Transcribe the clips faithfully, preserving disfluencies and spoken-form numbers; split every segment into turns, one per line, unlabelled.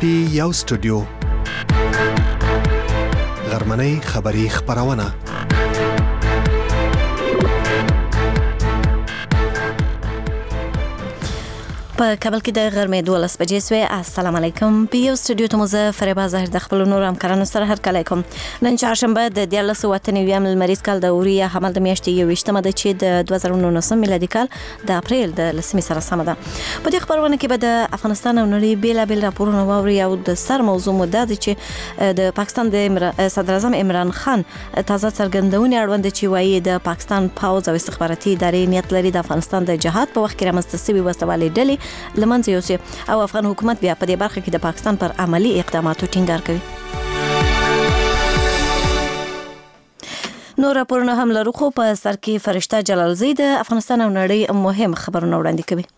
پی یو سټوډیو غرمنۍ خبری خبرونه
په کابل کې د غرمې دولس بجې سوې. السلام علیکم. په یو سټوډیو ته مو زه فریبا ظاهر د خپل نور همکارانو سره هرکلی کوم. نن چهارشنبه د دیارلس سوه اته نوي لمریز کال د اوریا حمل د میاشتې یوویشتمه ده چې د دوه زره نولسم میلادي کال د اپریل د لسمې سره سمه ده. په دې خبرونه کې به د افغانستان او نړۍ بیلابیل راپورونه واوري او د سر موضوع مو ده چې د پاکستان د صدر اعظم عمران خان تازه څرګندونې اړوند چې وایي د پاکستان پوځ او استخباراتي ادارې نیت لري د افغانستان د جهاد په وخت کې رامنځته شوي وسلوالې ډلې لمنځه یوسي او افغان حکومت بیا په دې برخه کې د پاکستان پر عملی اقداماتو ټینګار کوي. نور راپورونه هم لرو خو په سر کې فرشته جلالزی د افغانستان او نړۍ مهم خبرونه وړاندې کوي.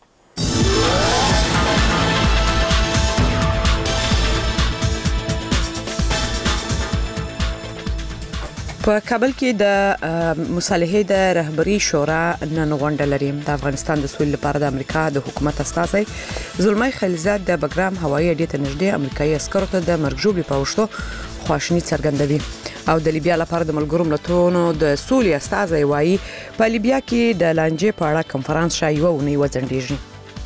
په کابل کې د مصالحې د رهبری شورا نن غونډه لري. د افغانستان د سولې لپاره د امریکا د حکومت استازي زلمی خلیلزاد د بګرام هوایي اډې ته نږدې امریکایي عسکرو ته د مرګ ژوبلې په وشتو خواشیني څرګندوي او د لیبیا لپاره د ملګرو ملتونو د سولې استازي وایي په لیبیا کې د لانجې په اړه کنفرانس شای یو نه وځنډیږي.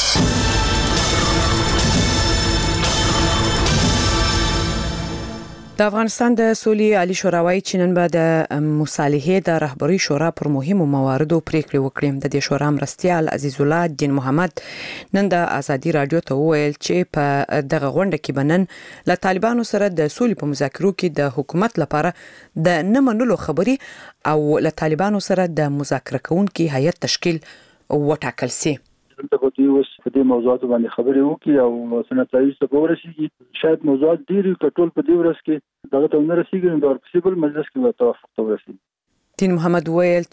د افغانستان د سولې عالی شورا وايي چې نن به د مصالحې د رهبری شورا پر مهمو مواردو پریکړې وکړي. د دې شورا مرستیال عزیز الله الدین محمد نن د ازادي رادیو ته وویل چې په دغه غونډه کې بنن له طالبانو سره د سولې په مذاکرو کې د حکومت لپاره د نه منلو خبري او له طالبانو سره د مذاکره کوونکي هیئت تشکیل وټاکل سي.
دلته به دوی اوس په دې موضوعات باندې خبرې وکړي او سنتایي څه ورسیږي. شاید موضوعات ډېری کټول په دې ورځ کې دغه ته نه رسیږي نو د ورپسې مجلس کې به توافق ته ورسیږي.
دین محمد ویل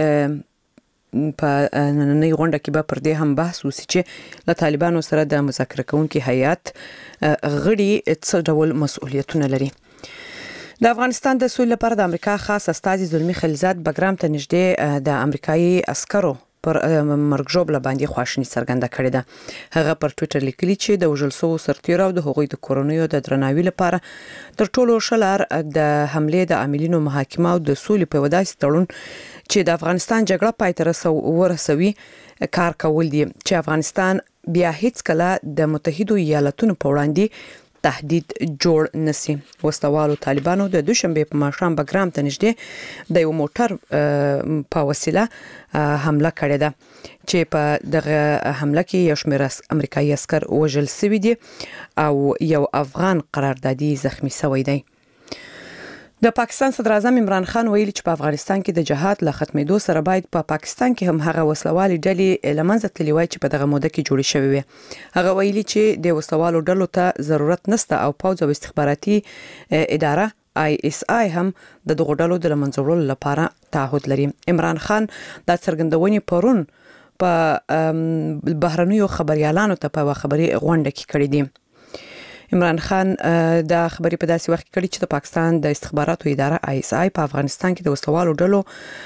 چې په نننۍ غونډه کې به پر دې هم بحث وشي چې له طالبانو سره د مذاکره کوونکي هیئت غړي څه ډول مسؤلیتونه لري. د افغانستان د سولې لپاره د امریکا خاص استازي زلمی خلیلزاد بګرام ته نږدې د امریکایي عسکرو پر مرګ ژوبله باندې خواشیني څرګنده کړې ده. هغه پر ټوئیټر لیکلي چې د وژل شوو سرتیرو او د هغوی د کورنیو د درناوي لپاره تر ټولو شلار د حملې د عاملینو محاکمه او د سولې په وداسي تړون چې د افغانستان جګړه پای ته ورسوي کار کول دي چې افغانستان بیا هیڅ کله د متحدو ایالاتونو په وړاندې تهدید جوړ نسی. وسلوالو طالبانو د دوشنبه په ماښام بګرام ته نږدې د یو موټر په وسیله حمله کړې ده چې په دغه حمله کې یو شمېر امریکایي عسكر وژل شوي دي او یو افغان قراردادي زخمی شوی دی. د پاکستان صدر اعظم عمران خان ویلي چې په افغانستان کې د جهاد له ختمېدو سره باید په پا پاکستان کې هم هغه وسلوالي ډلې لمنځه تللي وای چې په دغه موده کې جوړې شوې وي. هغه ویلي چې د وسلوالو ډلو ته ضرورت نشته او پوځ او استخباراتي اداره آی اس آی هم د دغه ډلو د لمنځه وړلو لپاره تعهد لري. عمران خان د څرګندونې پرون په بهرنیو خبريالانو ته په خبري غونډه کې کړې دي. عمران خان د خبري په داسې وخت کې کړي چې د پاکستان د استخباراتو اداره آی اس آی په افغانستان کې د وسلوالو ډلو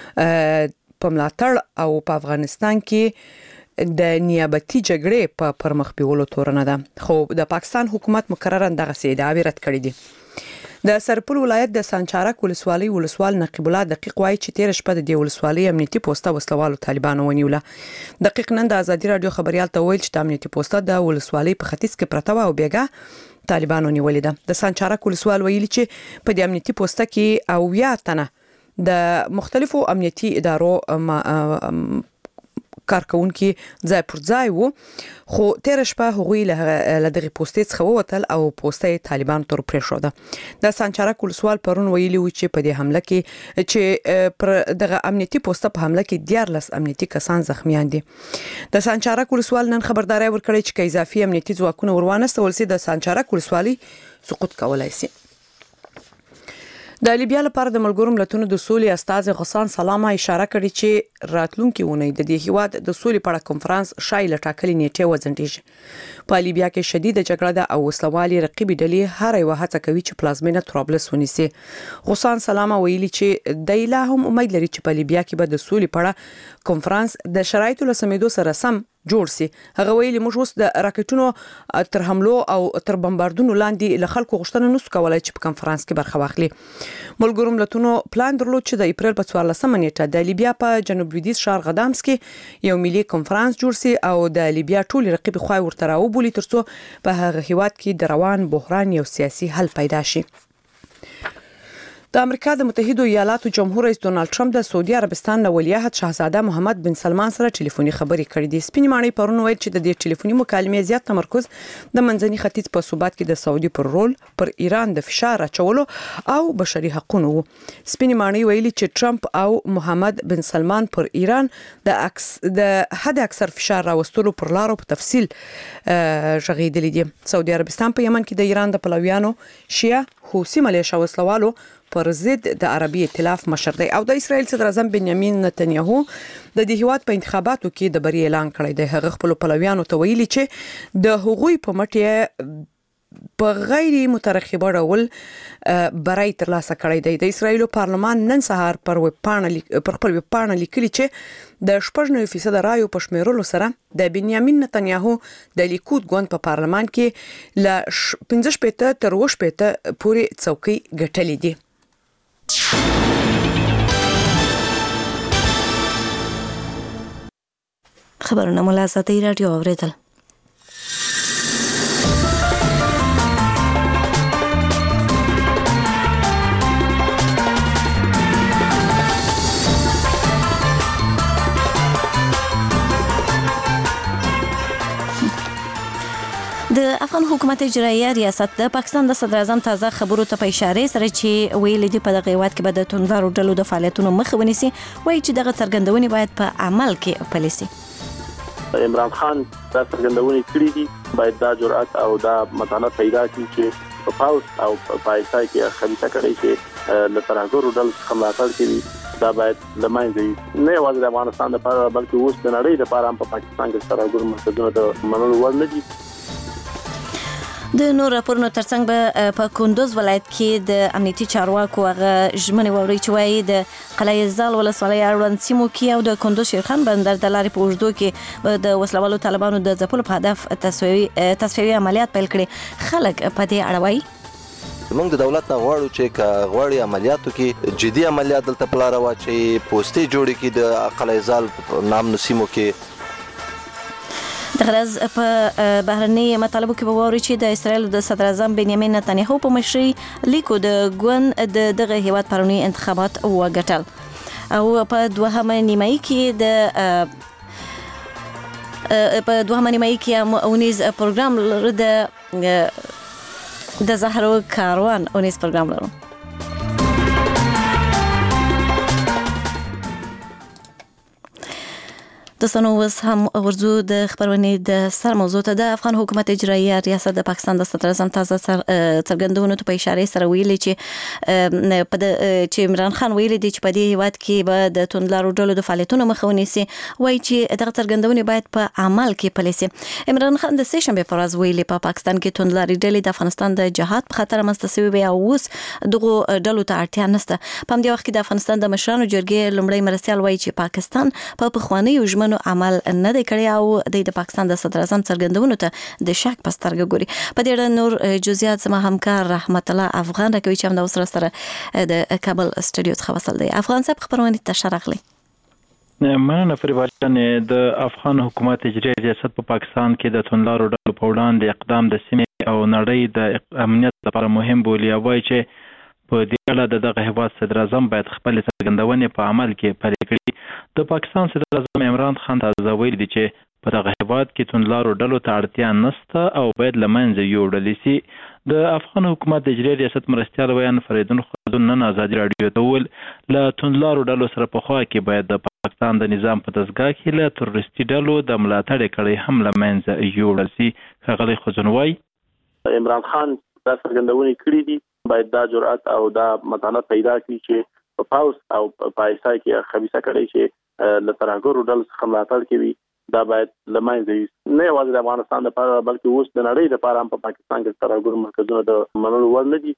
په ملاتړ او په افغانستان کې د نیابتي جګړې په پرمخ بیولو تورنه ده. خو د پاکستان حکومت مکررن دغه ادعاوې رد کړې دي. د سرپل ولایت د سانچارک ولسوالۍ ولسوال نقیب الله دقیق وایي چې تیر شپه د دې ولسوالۍ امنیتي پوسټه وسلوالو طالبانو ونیوله. دقیق نن د ازادي رادیو خبريال ته ویل چې د امنیتي پوسټه د ولسوالۍ په ختیځ کې پرته و او بیګه طالبانو نیولې ده. د سانچارک ولسوال ویلي چې په دې امنیتي پوسټه کې او یا تنه د مختلفو امنیتي ادارو کارکونکي ځای پر ځای وو خو تیر شپه هغوی له دغه پوسټې څخه ووتل او پوسټې طالبان تر پرېښوده. د سانچارک ولسوال پرون ویلي و چې په دې حمله کې چې پر دغه امنیتي پوسټه په حمله کې دیارلس امنیتي کسان زخمیان دي. د سانچارک ولسوال نن خبرداري ورکړي چې که اضافي امنیتي ځواکونه وروانستول سي د سانچارک ولسوالۍ سقوط کولای سي. د لیبیا لپاره د ملګرو ملتونو د سولې استازي غسان سلامه اشاره کړې چې راتلونکي اونۍ د دې هیواد د سولې په اړه کنفرانس شای لټاکلي نیټه وځنډیږي. په لیبیا کې شدید جګړه ده او وسلوالي رقیب ډلې هر یو هڅه کوي چې پلازمینه طرابلس ونیسي. غسان سلامه ویلي چې د لا هم امید لري چې په لیبیا کې به د سولې په اړه کنفرانس د شرایطو له سمېدو سره سم جوړ سي. هغه ویلي موږ اوس د راکټونو تر حملو او تر بمباردونو لاندې له خلکو غوښتنه نشو کولای چې په کنفرانس کې برخه واخلي. ملګرو ملتونو پلان درلود چې د اپریل په څوارلسمه نیټه د لیبیا په جنوب لویدیځ ښار غدامس کې یو ملي کنفرانس جوړ سي او د لیبیا ټول رقیب خوا ورته راوبولي ترڅو په هغه هیواد کې د روان بحران یو سیاسي حل پیدا شي. د امریکا د متحده ایالاتو جمهور رئیس ډونالد ټرمپ د سعودي عربستان له ولیعهد شاهزاده محمد بن سلمان سره ټلیفوني خبرې کړې دي. سپینې ماڼۍ پرون ویل چې د دې ټلیفوني مکالمې زیات تمرکز د منځني ختیځ په ثبات کې د سعودي پر رول پر ایران د فشار اچولو او بشري حقوقو وو. سپینې ماڼۍ ویلي چې ټرمپ او محمد بن سلمان پر ایران د اکس د حد اکثر فشار راوستلو پر لارو په تفصیل ژغېدلې دي. سعودي عربستان په یمن کې د ایران د پلویانو شیعه حوثي ملیشه وسلوالو پر ضد د عربي ائتلاف مشر دی او د اسرایل صدر اعظم بنیامین نتنیاهو د دې هیواد په انتخاباتو کې د بری اعلان کړی دی. هغه خپل پلویانو ته ویلي چې د هغوی په مټ په غیر مترقبه ډول برای ترلاسه کړی دی. د اسرایل پارلمان نن سهار پر ویب پاڼه پر خپل ویب پاڼه لیکلي چې د شپږ نوي فیصد رایو په شمیرلو سره د بنیامین نتنیاهو د لیکود ګوند په پارلمان کې ل پنځه شپږ تر اووه شپږ پورې څوکۍ ګټلې دي.
خبرونه مو له آزادۍ راډیو اوریدل. د افغان حکومت اجرایه ریاست د پاکستان د صدر اعظم تازه خبرو ته په اشاره سره چې ویل دي په دغه هیواد کې به د توندارو ډلو د فعالیتونو مخه ونیسي، وایي چې دغه څرګندونې باید په عمل کې پلي شي.
عمران خان دا څرګندونې کړې دي، باید دا جرأت او دا متانت پیدا کړي چې په پاوس او په ایسای کې خبرې کړي چې له ترهګرو ډلو څخه ملاتړ کوي. دا باید لمانځي نه یوازې د افغانستان لپاره بلکې اوس د نړۍ لپاره هم په پاکستان کې ترهګرو مرکزونه د منلو وړ نه دي.
د نور راپورونو ترڅنګ به په کندوز ولایت کې د امنیتي چارواکو هغه ژمنې واوري چې وایي د قلعه زال ولسوالۍ اړوند سیمو کې او د کندوز شیرخان بندر د لارې په اوږدو کې د وسلوالو طالبانو د ځپلو په هدف تصفیوي عملیات پیل کړي. خلک په دې اړه وایي
موږ د دولت نه غواړو چې که غواړي عملیاتو کې جدي عملیات دلته په لاره واچوي، پوستې جوړې کړي د قلعه زال نامنو سیمو کې.
د غرض په بهرني مطالبو کې به واوري چې د اسرایل د صدر اعظم بنیامین نتنیاهو په مشرۍ لیکو د ګوند د دغه هیواد پرونی انتخابات وګټل او په دوهمه نیمایي کې د په دوهمه نیمایي کې اونیز پروګرام لرو د د زهرو کاروان اونیز پروګرام لرو. د سنوس هم ورزو د خبرونې د سر موضوع ته د افغان حکومت اجرایه ریاست د پاکستان د صدر اعظم تازه څرګندونو ته په اشاره سره ویلي چې په چې عمران خان ویلي دي چې په دې هیواد کې به د توندلارو ډلو د فعالیتونو مخه ونیسي، وایي چې دغه څرګندونې باید په عمل کې پلي شي. عمران خان د سه شنبې پر ورځ ویلي په پاکستان کې توندلاري ډلې د افغانستان د جهاد په خطر مستسوي وي او اوس دغه ډلو ته اړتیا نشته. په همدې وخت کې د افغانستان د مشرانو جرګې لومړی مرستیال وایي چې پاکستان په پخوانیو ژمنو عمل نه دی کړی او د پاکستان د صدر اعظم څرګندونو ته د شک په سترګه ګوري. په دې اړه نور جزئیات زما همکار رحمت الله افغان راکوي چې هم د اوسره سره د کابل استودیو څخه وصل دی. افغان صاحب خبرونه ته شرغلی.
مننه فریبالان. د افغان حکومت اجرایه ریاست په پاکستان کې د توندلارو ډلو په وړاندې اقدام د سیمې او نړۍ د امنیت لپاره مهم بولي او وایي چې په دې اړه د دغه هیواد صدر اعظم باید خپل څرګندونې په عمل کې پلي کړي. د پاکستان صدر اعظم عمران خان تازه ویلي دي چې په دغه هیواد کې توندلارو ډلو ته اړتیا نشته او باید له منځه یوړل شي. د افغان حکومت د اجرایه ریاست مرستیال ویان فریدون خلدون نن آزادي راډیو ته وویل له توندلارو ډلو سره پخوا کې باید د پاکستان د نظام په دستګاه کې له تروریستي ډلو د ملاتړ کړۍ هم له منځه یوړل شي. ښاغلی خزون وایي
عمران خان دا څرګندونې کړې دي، باید دا جرأت او دا متانت پیدا کړي چې په پاوس او په ایسای کې خبيثه کړي چې له ترهګرو ډلو څخه ملاتړ کوي. دا باید لمانځي نه یوازې د افغانستان لپاره بلکې اوس د نړۍ لپاره هم په پاکستان کې ترهګرو مرکزونه د منلو وړ نه دي.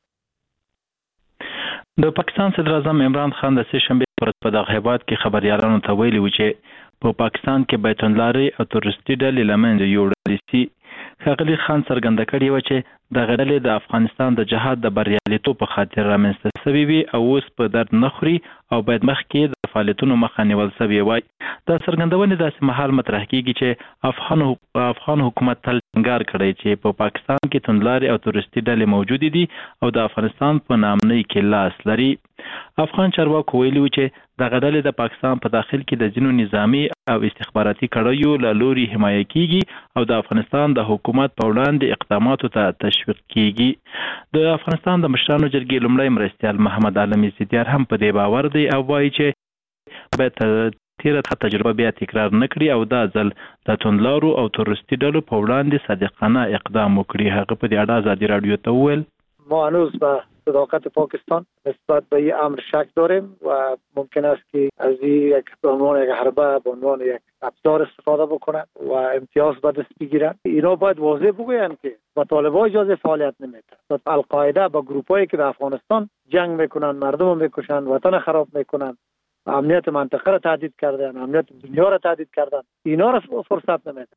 د پاکستان صدر اعظم عمران خان د سه شنبې پر په دغه هیواد کې خبريالانو ته ویلي و چې په پاکستان کې بیت الله او تورستي ډلې لمنځه یوړل شي. ښاغلي خان څرګنده کړې وه چې دغه ډلې د افغانستان د جهاد د بریالیتوب په خاطر رامنځته سوي وي او اوس په درد نه خوري او باید مخکې د فعالیتونو مخه نیول سوې وای. دا څرګندونې داسې مهال مطرح کیږي چې افغان افغان حکومت تل ټینګار کړی چې په پاکستان کې توندلارې او تورستي ډلې موجودې دي او د افغانستان په نامنۍ کې لاس لري. افغان چارواکو ویلي و چې دغه ډلې د پاکستان په داخل کې د ځینو نظامي او استخباراتي کړیو له لوري حمایه کیږي او د افغانستان د حکومت په وړاندې اقداماتو ته تشویق کیږي. د افغانستان د مشرانو جرګې لومړی مرستیال محمد عالم عزتیار هم په دې باور دی او وایي چې باید تیره تجربه بیا تکرار نه کړي او دا ځل د توندلارو او تورستي ډلو په وړاندې صادقانه اقدام وکړي. هغه په دې اړه ازادي رادیو ته وویل
ما هنوز به صداقت پاکستان نسبت به این امر شک داریم و ممکن است که از این یک به عنوان یک حربه به عنوان یک ابزار استفاده بکنند و امتیاز به دست بگیرند. اینا باید واضح بگویند که با طالبان اجازه فعالیت نمیده. القاعده با گروپایی که در افغانستان جنگ میکنند، مردم رو میکشند، وطن خراب میکنند، امنیت منطقه را تهدید کردن، امنیت دنیا را تهدید کردن، اینا را فرصت نمیده.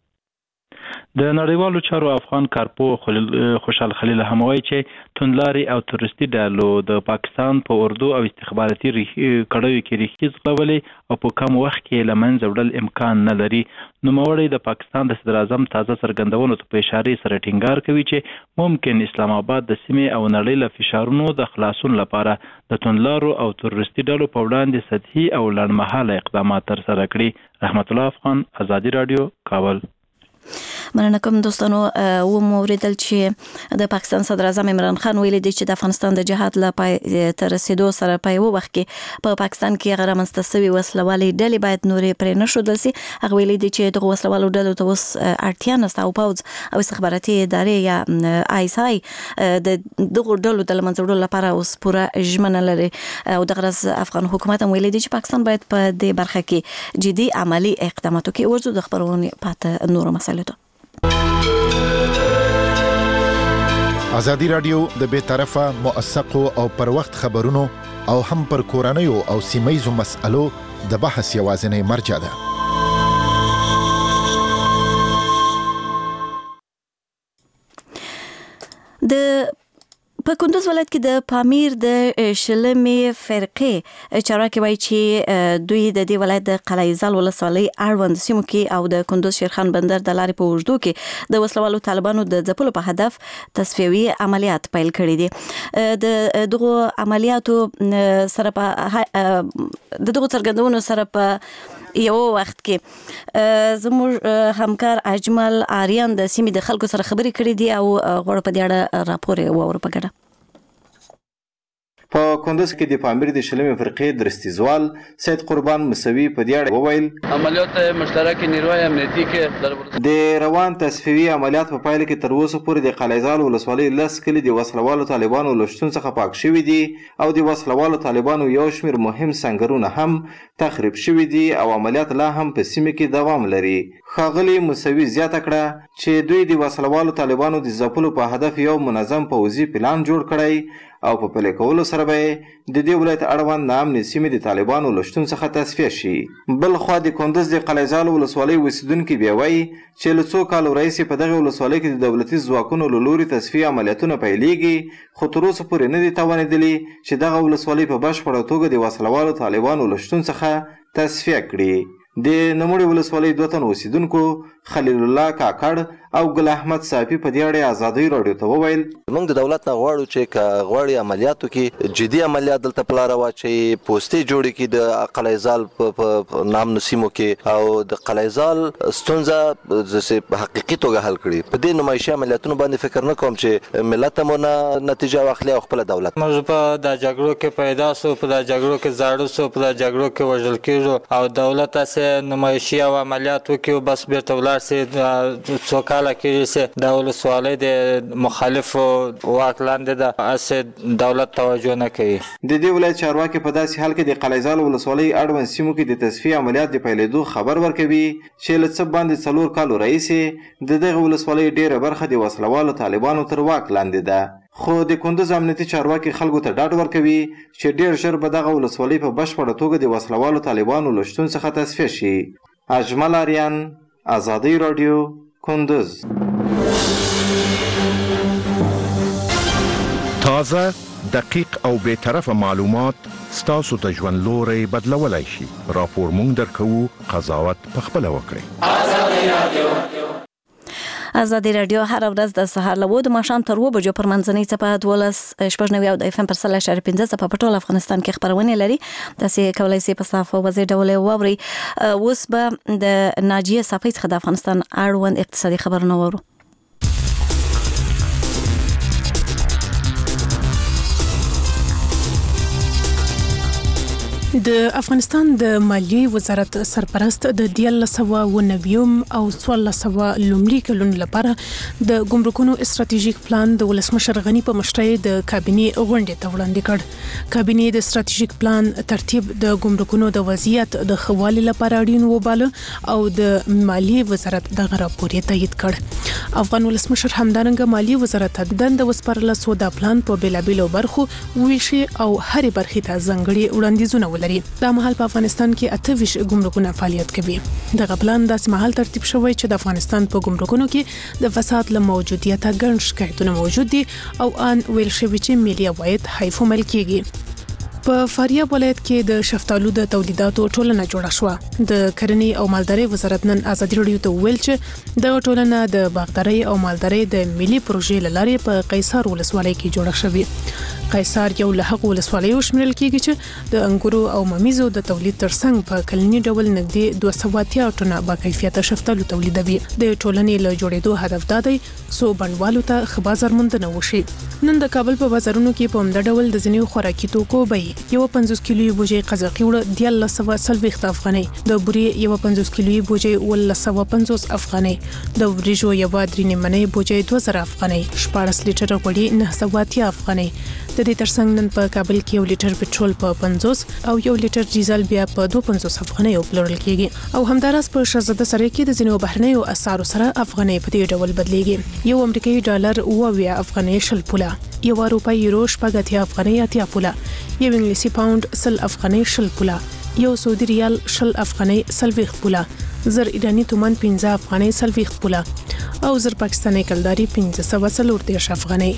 د نړیوالو چارو افغان کارپو خوشحال خلیل هم وایي چې توندلارې او تورستي ډلو د پاکستان په اردو او استخباراتي کړیو کې ریښې ځغلولې او په کم وخت کې له منځه وړل امکان نه لري. نوموړی د پاکستان د صدر اعظم تازه څرګندونو ته په اشارې سره ټینګار کوي چې ممکن اسلام آباد د سیمې او نړۍ له فشارونو د خلاصون لپاره د توندلارو او تورستي ډلو په وړاندې سطحي او لنډمهاله اقدامات ترسره کړي. رحمت الله افغان، ازادي رادیو، کابل.
مننه کوم دوستانو. و موریدل چې د پاکستان صدر اعظم عمران خان ویلي دی چې د افغانستان د جهاد لا پای تر رسیدو سره په یو وخت کې په پاکستان کې غیر منستسوي وسلوالې ډلې باید نورې پرې نه شودل سي. هغه ویلي دی چې دغه وسلوالو ډلو ته اوس اړتیا نشته او پوز او استخباراتي ادارې یا آی اس آی د دغه ډلو د منځ وړلو لپاره اوس پوره ژمنه لري او دغه افغان حکومت هم ویلي دی چې پاکستان باید په دې برخه کې جدي عملی اقدامات وکړي. ورزو د خبرونې پات نور مسایلو ته
ازادي رادیو د بے طرفه موثقو او پر وخت خبرونو او هم پر کورنیو او سیمایزو مسألو د بحث یوازینی مرجع ده.
د په کندوز ولایت کې د پامیر د شلمې فرقې چارواکي وایي چې دوی د دې ولایت د قلعه‌زال ولسوالۍ اړوند سیمو کې او د کندوز شیرخان بندر د لارې په اوږدو کې د وسلوالو طالبانو د ځپلو په هدف تصفیوي عملیات پیل کړي دي. د دغه عملیاتو سره په د دغه څرګندونو سره په یو وخت کې زموږ همکار اجمل آریان د سیمې د خلکو سره خبرې کړې دي او غوړ په دې اړه راپور یې واور پکړه.
په کندوز کې د پامیر د شلمې فرقې درستیزوال سید قربان مسوي په دې اړه وویل
عملیات مشترک نیروی امنیتي کې
د روان تصفیوي عملیات په پایله کې تر اوسه پورې د قلعه‌زال ولسوالۍ لس کلي د وسلوالو طالبانو له شتون څخه پاک شوي دي او د وسلوالو طالبانو یو شمېر مهم سنګرونه هم تخریب شوي دي او عملیات لا هم په سیمه کې دوام لري. ښاغلي مسوي زیاته کړه چې دوی د وسلوالو طالبانو د ځپلو په هدف یو منظم پوځي پلان جوړ کړی او په پلي کولو سره به د دې ولایت اړوند نامنې سیمې د طالبانو له شتون څخه تصفیه شي. بل خوا د کندوز د قلعه‌زال ولسوالۍ اوسېدونکي بیا وایي چې له څو کالو راهیسې په دغه ولسوالۍ کې د دولتي ځواکونو له لوري تصفیه عملیاتونه پیلېږي خو تر اوسه پورې نه دي توانېدلي چې دغه ولسوالۍ په بشپړه توګه د وسلوالو طالبانو له شتون څخه تصفیه کړي. د نوموړې ولسوالۍ دوه تنو اوسېدونکو خلیل الله کاکړ او ګل احمد صافي په دې اړه ازادي رادیو ته وویل
موږ د دولت نه غواړو چې که غواړي عملیاتو کې جدي عملیات دلته په لاره واچوي، پوستې جوړې کړي د قلعه‌زال په نامنو سیمو کې او د قلعه‌زال ستونزه په حقیقي توګه حل کړي. په دې نمایشي عملیاتونو باندې فکر نه کوم چې ملت مو نه نتیجه واخلي او خپل دولت
موږ په د جګړو کې پیدا سو، په د جګړو کې زاړه سو، په د جګړو کې وژل کېږو او دولت اسه نمایشي او عملیات وکړي بس بیرته ولاړ سي. څو کاله کېږي چې د ولسوالۍ د مخالفو واک لاندې ده اسه دولت توجه نه کوي.
د دې ولایت چارواکي په داسې حال کې د قلعه‌زال ولسوالۍ اړوند سیمو کې د تصفیه عملیات د پیلېدو خبر ورکوي چې له څه باندې څلور کالو راهیسې د دغه ولسوالۍ ډېره برخه د وسلوالو طالبانو تر واک لاندې ده. خو د کندوز امنیتي چارواکي خلکو ته ډاډ ورکوي چې ډیر ژر به دغه ولسوالۍ په بشپړه توګه د وسلوالو طالبانو له شتون څخه تصفیه شي. اجمل آریان، ازادي راډیو، کندوز.
تازه، دقیق او بی‌طرفه معلومات ستاسو د ژوند لوري بدلولای شي. راپور مونږ درکوو، قضاوت پخپله وکړئ. ازادي
راډیو ازادي راډیو هر ورځ د سهار له د ماښام تر اوه بجو پر منځنۍ څپه دولس شپږ نوي او د اف ام پر سل اشاره پنځه څپه په ټول افغانستان کې خبرونه لري. تاسې کولی شئ په صافه وځي ډول واوري. اوس به د ناجیه صافی څخه د افغانستان اړوند اقتصادي خبرونه واورو.
د افغانستان د مالیې وزارت سرپرست د دیارلس سوه اوه نوي او څوارلس سوه لومړي کلونو لپاره د ګمرکونو استراتیژیک پلان د ولسمشر غني په مشرۍ د کابینې غونډې ته وړاندې کړ. کابینې د استراتیژیک پلان ترتیب د ګمرکونو د وضعیت د ښه والي لپاره اړین وباله او د مالیې وزارت دغه راپور یې تایید کړ. افغان ولسمشر همدارنګه مالیې وزارت ته دنده وسپارله څو د پلان په بیلابیلو برخو ویشي او هرې برخې ته ځانګړي وړاندیزونه ولري. دا مهال په افغانستان کې اته ویشت ګمرکونه فعالیت کوي. دغه پلان داسې مهال ترتیب شوی چې د افغانستان په ګمرکونو کې د فساد له موجودیته ګڼ شکایتونه موجود دي او ان ویل شوی چې ملي عواید حیف مل کیږي. په فاریاب ولایت کې د شفتالو د تولیداتو ټولنه جوړه شوه. د کرنې او مالدارۍ وزارت نن ازادي راډیو ته ویل چې د ټولنه د باغدارۍ او مالدارۍ د ملي پروژې لارې په قیصار ولسوالۍ کې جوړه شوې. قیصار یو له هغو ولسوالیو شمیرل کیږي چې د انګورو او ممیزو د تولید ترڅنګ په کلنی ډول نږدې دوه سوه اتیا ټنه با کیفیته شفتالو تولیدوي. د ټولنې له جوړېدو هدف دا دی څو بڼوالو ته ښه بازار موندنه وشي. نن د کابل په بازارونو کې په همدا ډول د ځینو خوراکي توکو بیې یو پنځوس کیلو بوجۍ قزاقي وړه دیارلس سوه څلوېښت افغانۍ، د بورې یو پنځوس کیلو بوجۍ اوولس سوه پنځوس افغانۍ، د وریژو یو درې نیمنۍ بوجۍ دوه زره افغانۍ، شپاړس لیټره غوړي نه سوه اتیا افغانۍ. د دې ترڅنګ نن په کابل کې یو لیټر پټرول په پنځوس او یو لیټر ډیزل بیا په دوه پنځوس افغانۍ پلورل کیږي. او همداراز په شهزاده سرای کې د ځینو بهرنیو اسعارو سره افغانۍ په دې ډول بدلیږي. یو امریکایي ډالر اوه اویا افغانۍ شل پوله، یو اروپایي یورو شپږ اتیا افغانۍ اتیا پوله، یو انګلیسي پاوند سل افغانۍ شل پوله، یو سعودي ریال شل افغانۍ څلوېښت پوله، زر ایرانی تومان پنځه افغانۍ څلوېښت پوله او زر پاکستاني کلداري پنځه سوه څلور دېرش افغانۍ.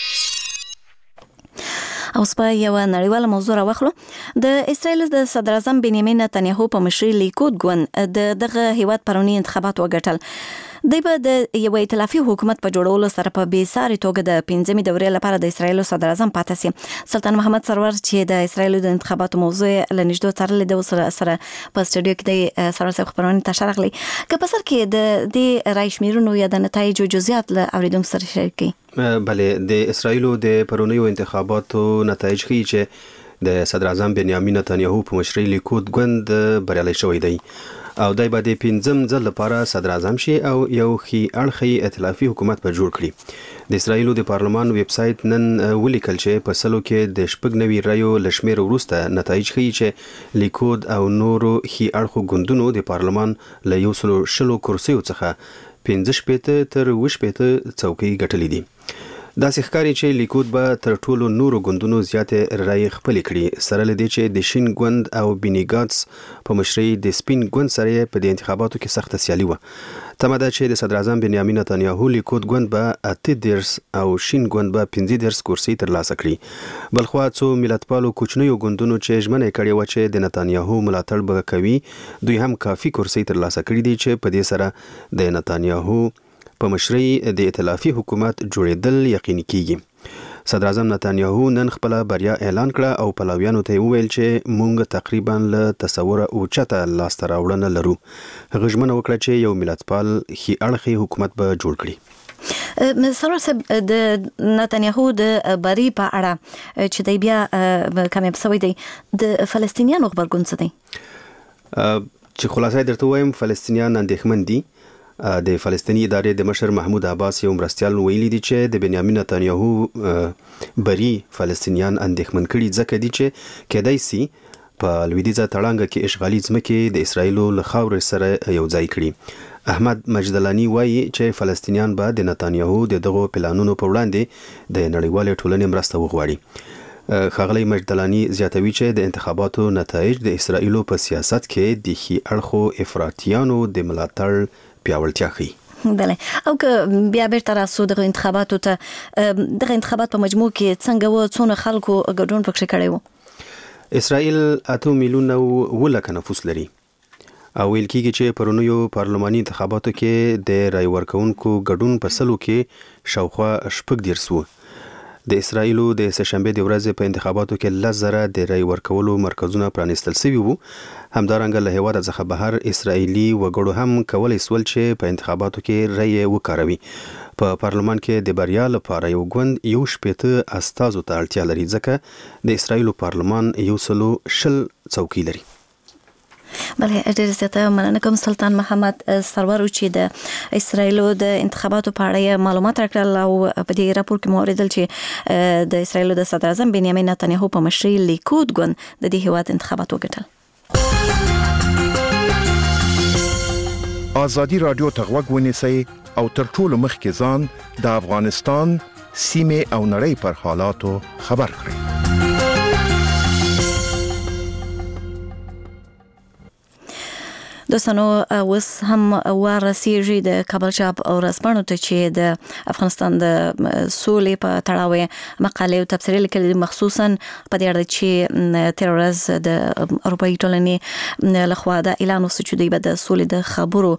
او سپه یو نړیواله موضوع راوخلو. د اسرائیل د صدر اعظم بنیامین نتنیاهو په مشرۍ لیکود ګوند د دغه هیواد پرونی انتخابات وګټل. دی به د یو ائتلافي حکومت په جوړولو سره په بې ساري توګه د پنځمې دورې لپاره د اسرائیل صدر اعظم پاتې شي. سلطان محمد سرور چې د اسرائیل د انتخاباتو موضوع له نږدې څارلې د سره سره په سټډیو کې د سرور صاحب خبرونه ته شارغلي. که په سر کې د دې رای شمیرونو یا د نتایجو جزئیات له اوریدونکو سره شریکي.
بله، د اسرائیل د پرونیو انتخاباتو نتایج ښیي چې د صدر اعظم بنیامین نتنیاهو په مشرۍ لیکود ګوند بریالی شوی دی او دای به د پنځم ځل لپاره صدر اعظم شي او یو ښي اړخی ائتلافي حکومت به جوړ کړي. د اسرائیل د پارلمان ویب سایت نن ولیکل چې په سلو کې د شپږ نوي رایو له شمېر وروسته نتایج ښیي چې لیکود او نورو ښي اړخو ګوندونو د پارلمان له یو سلو شلو کرسیو څخه پنځه شپېته تر اووه شپېته څوکۍ ګټلې دي. داسې ښکاري چې لیکود به تر ټولو نورو ګوندونو زیاتې رایې خپلې کړي، سره له دې چې د شین ګوند او بینی ګاتس په مشرۍ د سپین ګوند سره په دې انتخاباتو کې سخته سیالي وه. تمه ده چې د صدر اعظم بنیامین نتنیاهو لیکود ګوند به اته دېرش او شین ګوند به پنځه دېرش کرسۍ ترلاسه کړي. بلخوا څو ملتپالو کوچنیو ګوندونو چې ژمنه کړې وه چې د نتنیاهو ملاتړ به کوي، دوی هم کافي کرسۍ ترلاسه کړي دي چې په دې سره د نتنیاهو په مشرۍ د ائتلافي حکومت جوړېدل یقیني کیږي. صدر اعظم نتنیاهو نن خپل بریا اعلان کړه او پلویانو ته وویل چې موږ تقریبا له تصوره اوچته لاسته راوړنه لرو. هغه ژمنه وکړه چې یو ملتپال ښي اړخی حکومت به جوړ کړي.
سرور صاحب، د نتنیاهو د بری په اړه چې دی بیا کامیاب شوی دی، د فلسطینیانو خبرګون څه دی؟
چې خلاصه درته وایم، فلسطینیان اندېښمن دي. د فلسطینی ادارې د مشر محمود عباس یو مرستیال ویلي دي چې د بنیامین نتنیاهو بری فلسطینیان اندېښمن کړي ځکه دي چې کېدای سي په لویدیځه تړانګه کې اشغالي ځمکې د اسرایلو له خاورې سره یو ځای کړي. احمد مجدلانی وایي چې فلسطینیان به د نتانیاهو د دغو پلانونو په وړاندې د نړیوالې ټولنې مرسته وغواړي. ښاغلی مجدلانی زیاتوي چې د انتخاباتو نتایج د اسرائیلو په سیاست کې د ښي اړخو افراطیانو د ملاتړ پیاوړتیا ښیي.
بله او که بیا بیرته راسو دغه انتخاباتو ته، دغه انتخابات په مجموع کې څنګه و، څونه خلکو ګډون پکې کړی و؟
اسرائیل اته میلیونه و لکه نفوس لري او ویل کېږي چې پرونیو پارلماني انتخاباتو کې د رای ورکوونکو ګډون په سلو کې شاوخوا شپږ دېرش و. د اسرائیلو د سهشنبې د ورځې په انتخاباتو کې لس زره د رای ورکولو مرکزونه پرانیستل شوي وو. همدارنګه له هېواده څخه بهر اسرائیلي وګړو هم کولی سول چې په انتخاباتو کې رای وکاروي. په پارلمان کې د بریا لپاره یو ګوند یو شپېته استازو ته اړتیا لري، ځکه د اسرائیلو پارلمان یو سلو شل څوکۍ لري.
بله ډېر زیاته مننه کوم سلطان محمد سرور چې د اسرائیلو د انتخاباتو په اړه معلومات راکړل او په دې راپور کې مو اوریدل چې د اسرائیلو د صدر اعظم بنیامین نتانیاهو په مشرۍ لیکود ګوند د دې هیواد انتخابات وګټل.
آزادي رادیو ته غوږ ونیسئ او تر ټولو مخکې ځان د افغانستان سیمې او نړۍ پر حالاتو خبر کړئ.
دوستانو اوس هم ورسیږي د کابل چاپ او رسپانو ته چې د افغانستان د سولې په تړاو مقالې او تبصرې لیکلي، مخصوصا په دې اړه چې تیر ورځ د اروپایي ټولنې لخوا د اعلان وشو چې دوی به د سولې د خبرو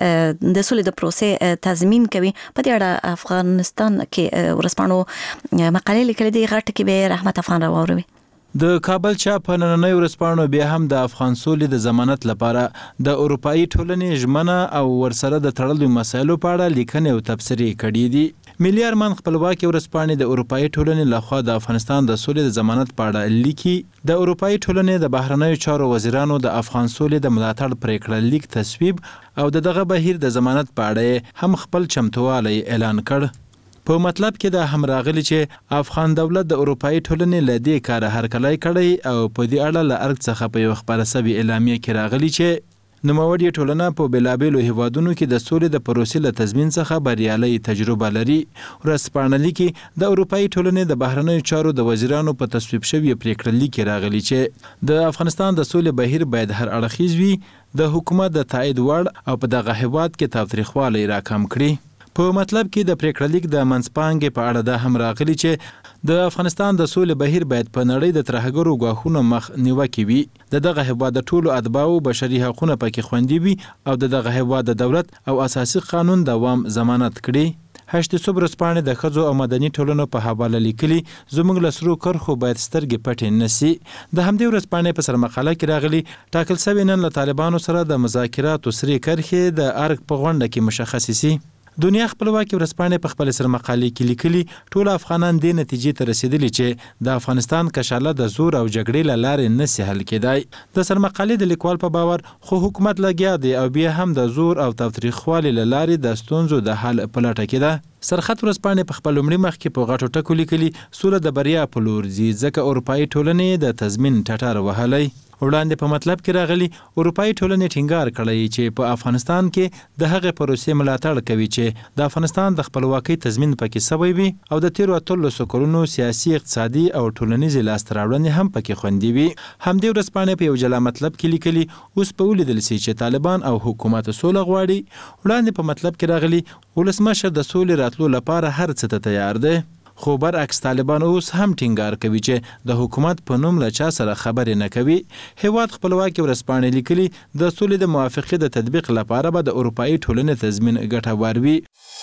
د سولې د پروسې تضمین کوي. په دې اړه افغانستان کې ورسپانو مقالې لیکلي دي، غټ کې به رحمت افغان راوړي.
د کابل چاپ په نننۍ ورځپاڼو بیا هم د افغان سولې د ضمانت لپاره د اروپایي ټولنې ژمنه او ورسره د تړلو مسایلو په اړه لیکنې او تبصرې کړي دي. ملي ارمان خپلواکي ورځپاڼې د اروپایي ټولنې لخوا د افغانستان د سولې د ضمانت په اړه لیکي. د اروپایي ټولنې د بهرنیو چارو وزیرانو د افغان سولې د ملاتړ پریکړه لیک تصویب او د دغه بهیر د ضمانت په اړه هم خپل چمتووالی اعلان کړ. په مطلب کې دا هم راغلی چې افغان دولت د اروپایي ټولنې له دې کاره هرکلی کړی او په دې اړه له ارګ څخه په یو خپاره سوي اعلامیه کې راغلی چې نوموړې ټولنه په بېلابېلو هیوادونو کې د سولې د پروسې له تضمین څخه بریالۍ تجربه لري. ورځپاڼه لیکي د اروپایي ټولنې د بهرنیو چارو د وزیرانو په تصویب شوي پریکړه لیک کې راغلی چې د افغانستان د سولې بهیر باید هر اړخیز وي، د حکومت د تایید وړ او په دغه هیواد کې تاوتریخوالی راکم کړي. په مطلب کې د پریکړه لیک د منځپانګې په اړه دا هم راغلی چې د افغانستان د سولې بهیر باید په نړۍ د ترهګرو ګواښونو مخ نیوکې وي، د دغه هیواد د ټولو اتباعو بشري حقونه پکې خوندي وي او د دغه هیواد د دولت او اساسي قانون دوام ضمانت کړي. هشت صبح ورځپاڼې د ښځو او مدني ټولنو په حواله لیکلي زموږ له سرو کرښو باید سترګې پټې نه سي. د همدې ورځپاڼې په سرمقاله کې راغلي ټاکل سوي نن له طالبانو سره د مذاکراتو سرې کرښې د ارګ په غونډه کې مشخصې سي. دنیا خپلواکي ورځپاڼې په خپل سرمقالې کې لیکلي ټول افغانان دې نتیجې ته رسیدلي چې د افغانستان کشاله د زور او جګړې له لارې نسي حل کېدای. د سرمقالې د لیکوال په باور خو حکومت لګیا دی او بیا هم د زور او تاوتریخوالي له لارې د ستونزو د حل په لټه کې ده. سرخط ورځپاڼې په خپل لومړي مخ کې په غټو ټکو لیکلي سوله د بریا په لور ځي، ځکه اروپایي ټولنې د تضمین ټټر وهلی. وړاندې په مطلب کې راغلي اروپایي ټولنې ټینګار کړی چې په افغانستان کې د هغې پروسې ملاتړ کوي چې د افغانستان د خپلواکۍ تضمین پکې سوی وي او د تیرو اتلسو کلونو سیاسي، اقتصادي او ټولنیزې لاسته راوړنې هم پکې خوندي وي. همدې ورځپاڼې په یو جلا مطلب کې لیکلي اوس په ولیدل سي چې طالبان او حکومت سوله غواړي. وړاندې په مطلب کې راغلي ولسمشر د سولې راتلو لپاره هر څه ته تیار دی، خو برعکس طالبان اوس هم ټینګار کوي چې د حکومت په نوم له چا سره خبرې نه کوي. هیواد خپلواکي ورځپاڼې لیکلي د سولې د موافقې د تطبیق لپاره به د اروپایي ټولنې تضمین ګټور وي.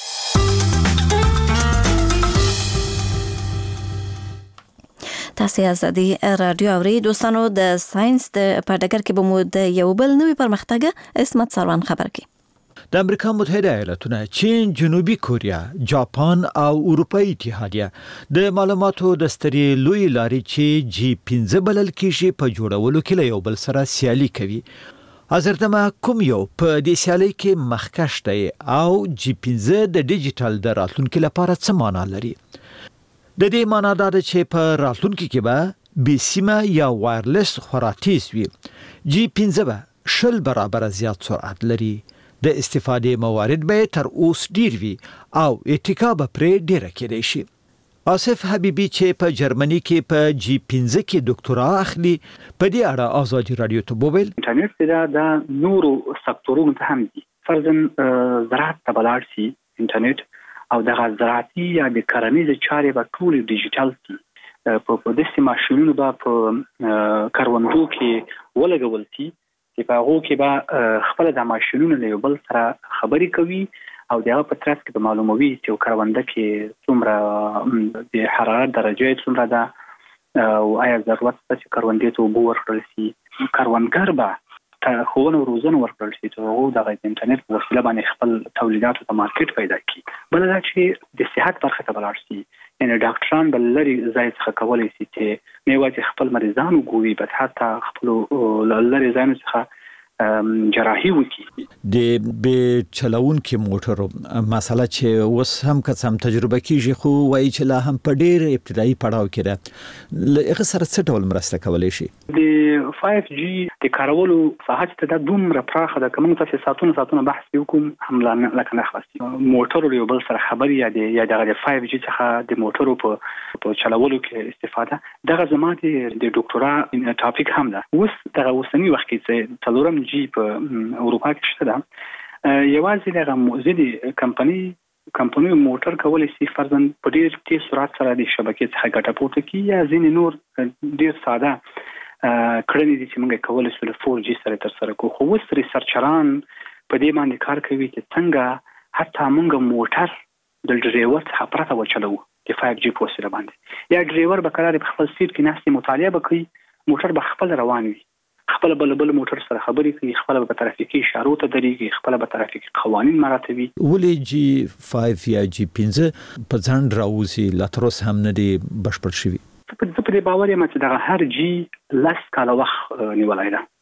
تاسو ازادي رادیو اوري. دوستانو د ساينس د پړدګر کې به مو د یو بل نوې پرمختګ اسمت سروان خبر کی.
د امریکا متحده ایالاتونه، چین، جنوبي کوریا، جاپان او اروپایي اتحادیه د معلوماتو د سترې لوی لارې چې جی پنځه بلل کېږي په جوړولو کې له یو بل سره سیالي کوي. حضرتمه کوم یو په دې سیالۍ کې مخکښ دی او جی پنځه د ډیجیټل د راتلونکي لپاره څه معنا لري؟ د دې معنا دا ده چې په راتلونکي کې به بې سیمه یا وایرلس خورا تیز وي. جی پنځه به شل برابره زیات سرعت لري. د استفادې موارد به تر اوس ډیر وي او اتکا به پرې ډیره کېدای شي. آصف حبیبی چې په جرمني کې په جی پنځه کې ډاکټرا اخلي په دې اړه آزادي رادیو ته وویل
انټرنیټ دا د نورو سکتورونو ته هم دي. فرضاً زراعت ته بلار سي انټرنیټ او د زراعتي یا د کرنیز چارې به ټول ډیجیټل سي. په داسې ماشینونو به په کروندو کې ولګول سي چې په هغو کې به خپل د ماشینونو له یو بل سره خبرې کوي او دغه په ترڅ کې به معلوموي چې کرونده کې څومره د حرارت درجه څومره ده او آیا ضرورت شته چې کروندې ته اوبه ورکړل شي. کروندګر به ښوونه او روزنه ورکړل شي چې هغوی دغه د انټرنیټ په وسیله باندې خپل تولیداتو ته مارکیټ پیدا کړي. بله دا چې د صحت برخه ته ولاړ شي، یعنې ډاکټران به لرې ځای څخه کولی شي چې نه یوازې خپل مریضان وګوري بلکې حتی خپلو لرې ځایونو څخه جراحي وکړي.
د به چلونکي موټرو مسله چې اوس هم که څه هم تجربه کیږي خو وایي چې لا هم په ډېر ابتدایي پړاو کې ده. له هغه سره څه ډول مرسته کولی شي؟
د فایف جي د کارولو ساحه چې دا دومره پراخه ده که موږ تاسې ساعتونه ساعتونه بحث وکړو هم لکه نه خلاصي. موټرو یو بل سره خبرې یا د یا دغه د فایف جي څخه د موټرو په په چلولو کې استفاده دغه زما د ډاکټرا ټاپک هم ده. اوس دغه اوسني وخت کې چې څلورم جی په اروپا کې شته ده، یوازې دغه موزلي کمپنی کمپنی موټر کولی شي فرضاً په ډېر تیز سرعت سره د شبکې څخه ګټه پورته کړي یا ځینې نور ډېر ساده کړنې دي چې موږ کولی شو له فور جي سره ترسره کړو. خو اوس ریسرچران په دې باندې کار کوي چې څنګه حتی موږ موټر د ډریور څخه پرته وچلوو د فایف جي په وسیله باندې. یا ډریور به قرار په خپل سیټ کې ناستې مطالعه به کوي، موټر به خپل روان وي، خپل بل بل موټر سره خبرې کوي، خپل به ترافیکي اشارو ته درېږي، خپل به ترافیکي قوانین مراعاتوي.
ولې جی پنځه یا جی پنځه په ځان راوځي لا تر اوسه هم نه دی بشپړ شوی؟
په دې باور یم چې دغه هر جی لس کاله وخت نیولی ده.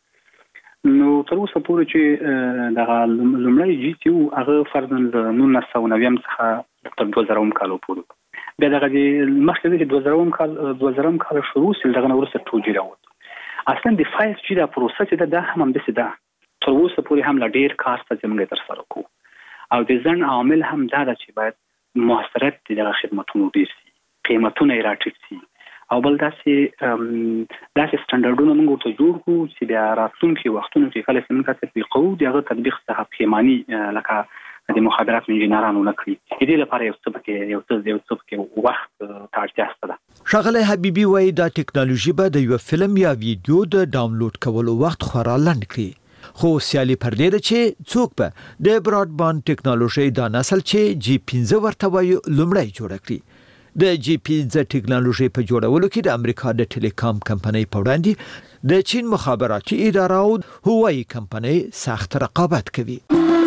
نو تر اوسه پورې چې دغه لومړی جی چې و هغه فرضاً له نولس سوه نویم څخه تر دوه زرهوم کال پورې. بیا دغه د مخکې چې دوه زرهوم کال دوه زرهوم کال شروع شو دغه نه وروسته ټو جي راووت. اصلا د فایف جي دا پروسه چې ده دا هم همداسې ده، تر اوسه پورې هم لا ډېر کار شته چې موږ یې ترسره کوو. او د ځنډ عامل هم دا ده چې باید مؤثریت د دغه خدمتونو ډېر شي، قیمتونه یې راټیټ شي، او بل داسې داسې سټنډرډونه موږ ورته جوړ کړو چې بیا راتلونکي وختونو کې کله چې موږ تطبیقوو د هغه تطبیق څخه پښیماني لکه د مخابراتو انجینرانو نه کړي. د دې لپاره یو څه پکې یو څه یو څه پکې وخت ته اړتیا شته.
ښاغلی حبیبي وایي دا ټکنالوژي به د یو فلم یا ویډیو د ډاونلوډ کولو وخت خورا لنډ کړي، خو سیالي پر دې ده چې څوک به د براډباند ټکنالوژي دا نسل چې جی پنځه ورته وایي لومړی جوړه کړي. د جی پنځه ټکنالوژي په جوړولو کې د امریکا د ټیلیکام کمپنۍ په وړاندې د چین مخابراتي اداره او هوایي کمپنۍ سخت رقابت کوي.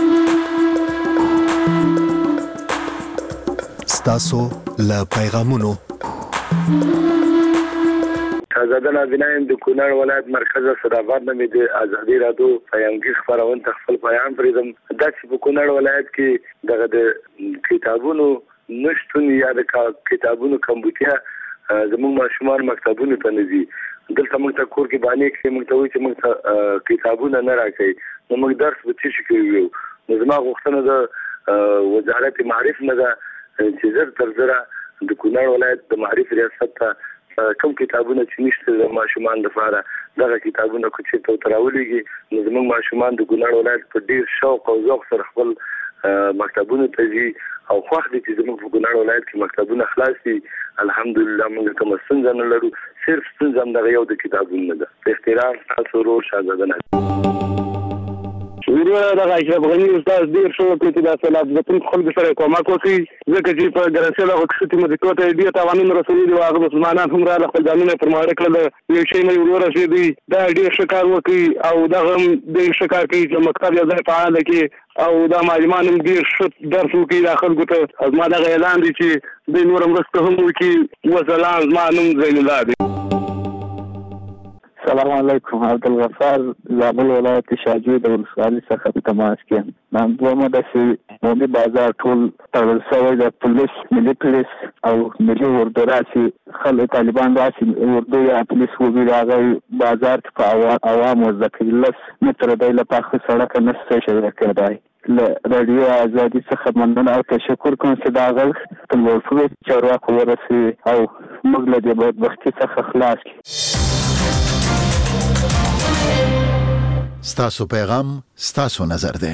ستاسو له پیغامونو
آزاده ناظرین د کونړ ولایت مرکز صداباد نه د آزادي رادیو پیغامګي خبرونه تخفل پیغام پریدم. دا چې په کونړ ولایت کې دغه د کتابونو نشټون یا د کتابونو کمبودیا زموږ ماشومان مکتبونو ته نه ځي. دلته موږ ته کور کې باندې کې موږ ته وایي چې موږ ته کتابونه نه راکړي، نو موږ درس به څه شي کوو. نو زما غوښتنه د وزارت معارف نه ده چې زر تر زره د کونړ ولایت د معارف ریاست ته کوم کتابونه چې نشته د ماشومان لپاره دغه کتابونه کو چې ته راولېږي، نو زموږ ماشومان د کونړ ولایت په ډیر شوق او ذوق سره خپل مکتبونه ته ځي او خوښ دي چې زموږ په کونړ ولایت کې مکتبونه خلاص دي. الحمدلله موږ کوم ستونزه نه لرو، صرف ستونزه همدغه یو د کتابونو ده. په احترام تاسو ورور شهزاده نه ویډیو دغه اشرف غني استاد ډیر شو چې دا سلام د ټول خلکو سره کومک وکړي، ځکه چې په ګرانسي دغه کښتۍ مدیریت ته ډیر تاوانونه رسولي دي. هغه مسلمانان هم را خپل ځانونه پرماړه کړل، یو شی نه ورور رسېدي. دا ډیر شکار وکړي او دغه د شکار کوي چې مکتب یو ځای فعال کړي او دا معلمان هم ډیر ښه درس وکړي د خلکو ته. ما دغه اعلان دي چې د نور مرسته هم وکړي. وسلام، زما نوم زین الله دی.
السلام علیکم. عبدالغفار زابل ولایت شاجوی د ولسوالۍ څخه په تماس کې. نن دومره د عمومي بازار ټول تړل شوی د پولیس ملي پولیس او ملي اردو راسي خلک طالبان راسي اردو یا پولیس وګړي راغی بازار ته په عوام وځي لس متره دی له پاخه سړک نه څه شي کېدای. له رادیو ازادي څخه مننه او تشکر کوم چې دا غږ ته ورسوي چارواکو ورسوي او موږ له دې بدبختۍ څخه خلاص کړي.
ستاسو پیغام ستاسو نظر ده.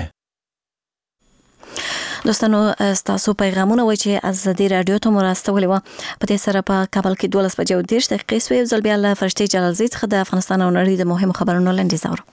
دوستانو ستاسو پیغامونه وای چې ازادي رادیو ته مراسته ولې و په دې سره په کابل کې دولس بجې او دېرش دقیقې سوې ځل بیا له فرشتي جلالزی څخه د افغانستان او نړۍ د مهمو خبرونو لنډیز اورو.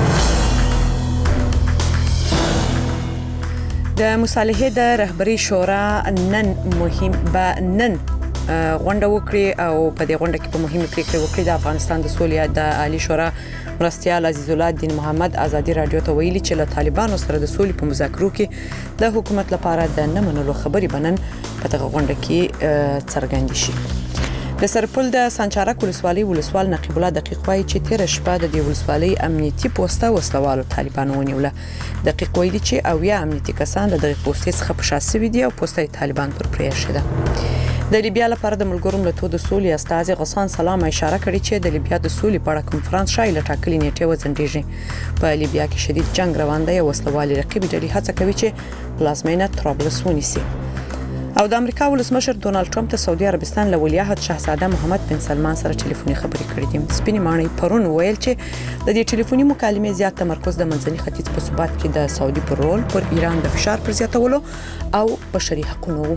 د مصالحې د رهبري شورا نن مهم به نن غونډه وکړي او په دې غونډه کې په مهمه پریکړه وکړي د افغانستان د سولې د عالی شورا مرستیال عزیز الله الدین محمد ازادي رادیو ته ویلي چې له طالبانو سره د سولې په مذاکرو کې د حکومت لپاره د نه منلو خبرې بنن په دغه غونډه کې څرګند شي. د سرپل د سانچارک ولسوالۍ ولسوال نقیب الله دقیق وایي چې تیر شپه د دې ولسوالۍ امنیتي پوسټه وسلوالو طالبانو ونیوله. دقیق وایي چې اویا امنیتي کسان د دغه پوسټې څخه په شاسې وي دي او پوسټه طالبان پر پرې شوه. د لیبیا لپاره د ملګرو ملتونو د سولې استازي غسان سلام اشاره کړې چې د لیبیا د سولې په اړه کنفرانس شایله ټاکلې نیټه وځنډېږي. په لیبیا کې شدید جنگ روان دی او وسلوالي رقیب ډلې هڅه کوي چې پلازمینه طرابلس ونیسي. او د امریکا ولسمشر ډونالد ټرمپ ته سعودي عربستان له ولیعهد شاهزاده محمد بن سلمان سره ټلیفوني خبرې کړې دي. سپینې ماڼۍ پرون ویل چې د دې ټلیفوني مکالمې زیات تمرکز د منځني ختیځ په ثبات کې د سعودي پر رول پر ایران د فشار پر زیاتولو او بشري حقوقو.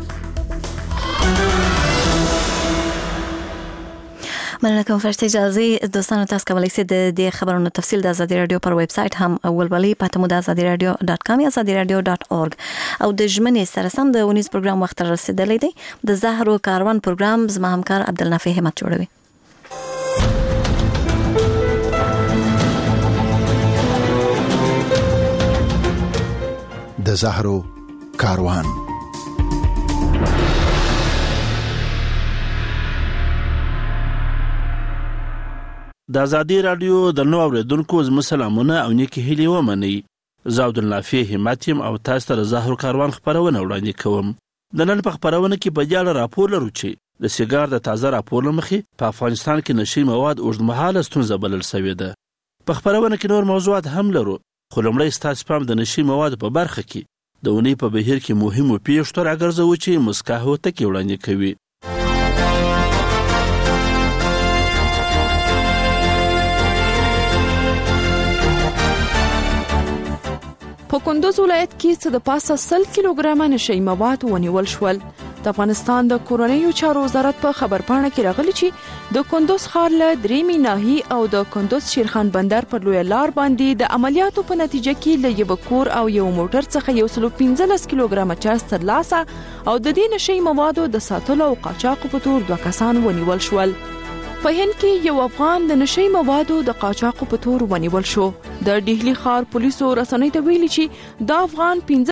مننه کوم فرشتي جلالزی. دوستانو تاسو کولی شئ د دې خبرونو تفصیل د ازادي رادیو پر ویب سټ هم ولولئ پته مو د ازادي رادیو ډاټ کام یا ازادي رادیو ډاټ اورګ. او د ژمنې سره سم د ونیز پروګرام وخت رسیدلی دی. د زهرو کاروان پروګرام زما همکار عبدالنافع همت جوړوي.
د زهرو کاروان.
د ازادي رادیو د نو اوریدونکو زموږ سلامونه او نیکی هیلې ومنئ. زه عبدالنافع همت یم او تاسو ته د زهرو کاروان خبرونه وړاندې کوم. د نن په خبرونه کې په دې اړه راپور لرو چې د سیګار د تازه راپور له مخې په افغانستان کې نشي مواد اوږدمهاله ستونزه بلل شوې ده. په خبرونه کې نور موضوعات هم لرو خو لومړی ستاسو پام د نشي مواد په برخه کې د اونۍ په بهیر کې مهمو پیښو ته راګرځوو چې مسکا هوتکې وړاندې کوي.
په کندوز ولایت کې څه د پاسه سل کیلوګرامه نشي مواد ونیول شول. د افغانستان د کورنیو چارو وزارت په خبرپاڼه کې راغلی چې د کندوز ښار له درېمې ناحیې او د کندوز شیرخان بندر پر لویه لار باندې د عملیاتو په نتیجه کې له یوه کور او یو موټر څخه یو سل پنځلس کیلوګرامه چرس ترلاسه او د دې نشي موادو د ساتلو او قاچاقو په تور دوه کسان ونیول شول. په هند کې یو افغان د نشي موادو د قاچاقو په تور ونیول شو. د ډهلي ښار پولیسو رسنۍ ته ویلي چې دا افغان